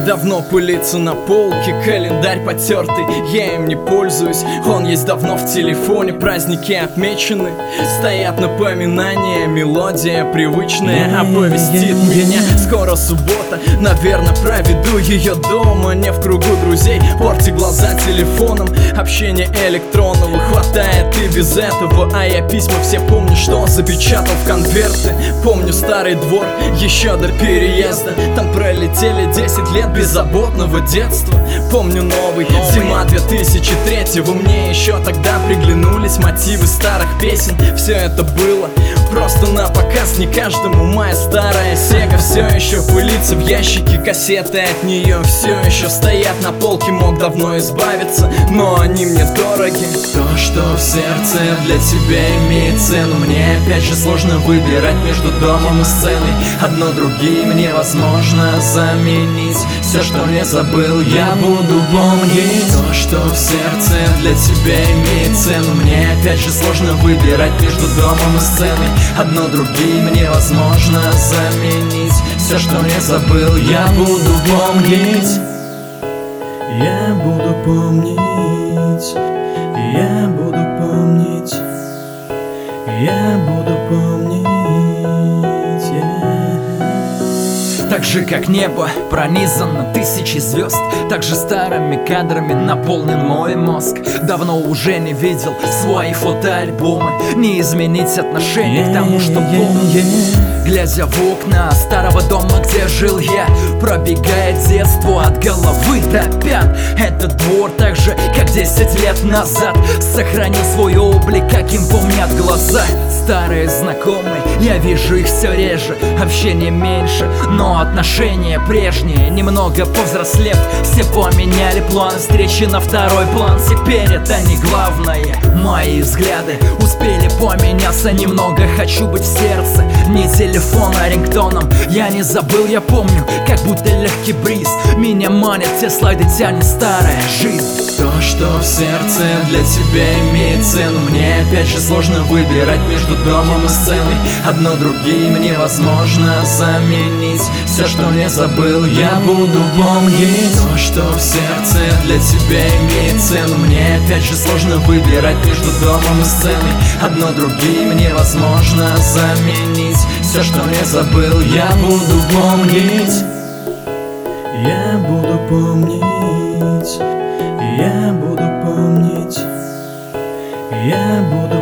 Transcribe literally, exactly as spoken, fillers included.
давно пылится на полке, календарь потертый, я им не пользуюсь. Он есть давно в телефоне, праздники отмечены, стоят напоминания, мелодия привычная оповестит меня. Скоро суббота, наверное, проведу ее дома, не в кругу друзей, порти глаза телефоном. Общение электронного хватает и без этого, а я письма все помню, что запечатал в конверты. Помню старый двор еще до переезда, там пролетели десять лет беззаботного детства. Помню новый, зима две тысячи третьего, мне еще тогда приглянулись мотивы старых песен. Все это было просто на показ, не каждому. Моя старая Сега все еще пылится в ящике, кассеты от нее все еще стоят на полке, мог давно избавиться, но они мне дороги. То, что в сердце для тебя имеет цену, мне опять же сложно выбирать между домом и сценой. Одно другим невозможно заменить, все, что не забыл, я буду помнить. То, что в сердце для тебя имеет цену, мне опять же сложно выбирать между домом и сценой. Одно другим невозможно заменить, все, что не забыл, я буду помнить. Я буду помнить, я буду помнить, я буду помнить, yeah. Так же, как небо пронизано тысячи звезд, так же старыми кадрами наполнен мой мозг. Давно уже не видел свои фотоальбомы, не изменить отношение к тому, что помню. Глядя в окна старого дома, где жил я, пробегает детство от головы до пят. Этот двор так же, как десять лет назад, сохранил свой облик, каким помнят глаза. Старые знакомые, я вижу их все реже, общение меньше, но отношения прежние. Немного повзрослев, все поменяли планы, встречи на второй план. Теперь это не главное, мои взгляды успели поменяться немного. Хочу быть в сердце, не телефон, а рингтоном. Я не забыл, я помню, как будто легкий бриз меня манит, все слайды тянет старая жизнь. То, что в сердце для тебя имеет цену, мне опять же сложно выбирать между домом и сценой. Одно другим невозможно заменить, все, что не забыл, я буду помнить. То, что в сердце для тебя имеет цену, мне опять же сложно выбирать между домом и сценой. Одно другим невозможно заменить, все, что не забыл, я буду помнить. Я буду помнить, я буду помнить, я буду